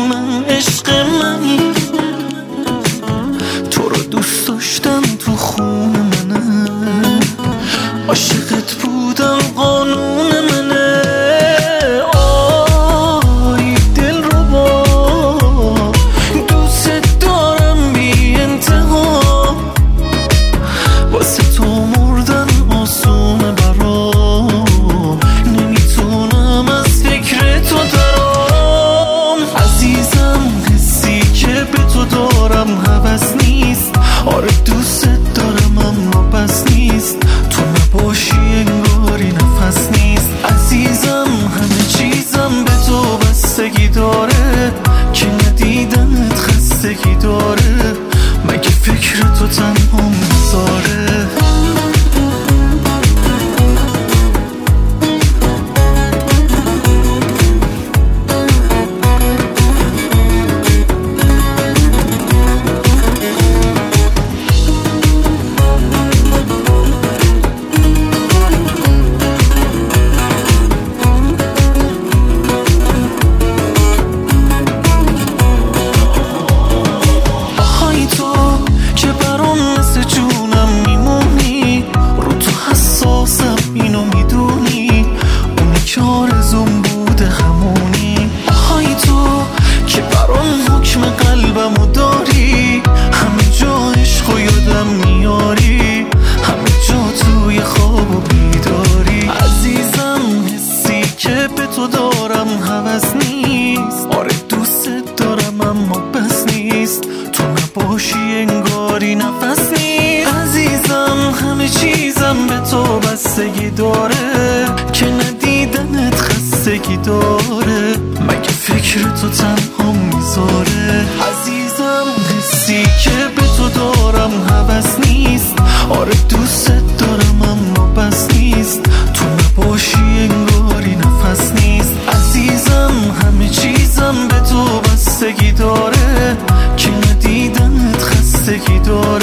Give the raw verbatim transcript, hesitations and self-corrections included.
میدونم عشق منی، تو رو دوست داشتم تو خون منه، عاشقت بودم قانون منه. آی دل رو با دوست دارم بی انتها، واسه تو مردن آسونه برام، نمیتونم از فکر تو درام. عزیزم حسی که به تو دارم هوس نیست، آره دوست دارم اما بس نیست، تو نباشی انگاری نفس نیست. عزیزم همه چیزم به تو بستگی داره، که ندیدنت خستگی داره، مگه فکر تو تنها میذاره. اینو میدونی اونی که آرزوم بوده همونی. آهای تو که برام حکم قلبمو داری، همه جا عشقو یادم میاری، همه جا توی خواب و بیداری. عزیزم حسی که به تو دارم هوس نیست، آره دوست دارم اما بس نیست، تو نباشی انگاری نفس نیست. عزیزم همه چیزم به تو بستگی داره، که ندیدنت خستگی داره، مگه فکر تو تنها میذاره. عزیزم حسی که به تو دارم هوس نیست، آره دوست دارم اما بس نیست، تو نباشی انگاری نفس نیست. عزیزم همه چیزم به تو بستگی داره، که ندیدنت خستگی داره،